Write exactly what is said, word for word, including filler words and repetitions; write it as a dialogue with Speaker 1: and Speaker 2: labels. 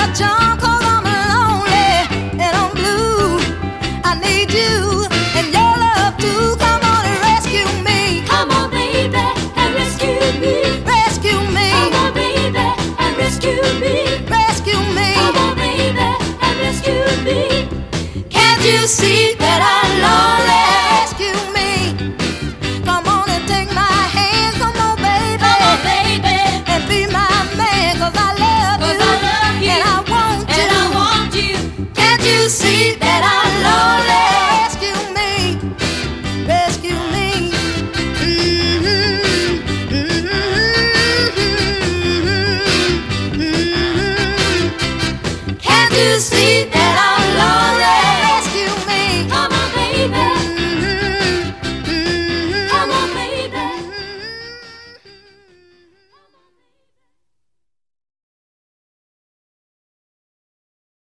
Speaker 1: charm, 'cause I'm lonely and I'm blue. I need you and your love too. Come on and rescue me.
Speaker 2: Come on, baby, and rescue me.
Speaker 1: Rescue me.
Speaker 2: Come on, baby, and rescue me.
Speaker 1: Rescue me.
Speaker 2: Come on, baby, and rescue me.
Speaker 1: Can't you see that I'm lonely? Rescue me. Come on and take my hand. Come on, baby.
Speaker 2: Come on, baby,
Speaker 1: And be my man, 'cause I love
Speaker 2: 'cause
Speaker 1: you.
Speaker 2: I love you,
Speaker 1: And I want you.
Speaker 2: and I want you.
Speaker 1: Can't you see that I'm lonely? Rescue me. Rescue me. Mm-hmm. Mm-hmm. Mm-hmm. Can't you see that